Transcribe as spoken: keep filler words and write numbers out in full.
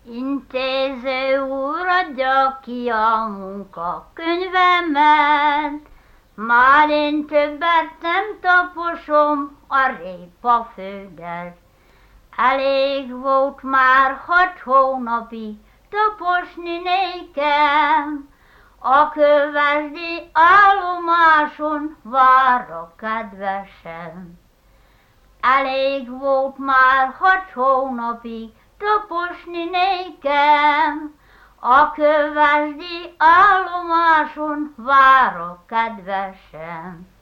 Intéző úr, adja ki a munkakönyvemet, már én többet nem taposom a répaföldet. Elég volt már hat hónapig taposni nékem, a kövesdi állomáson vár a kedvesem. Elég volt már hat hónapig taposni nékem, a kövesdi állomáson vár a kedvesem.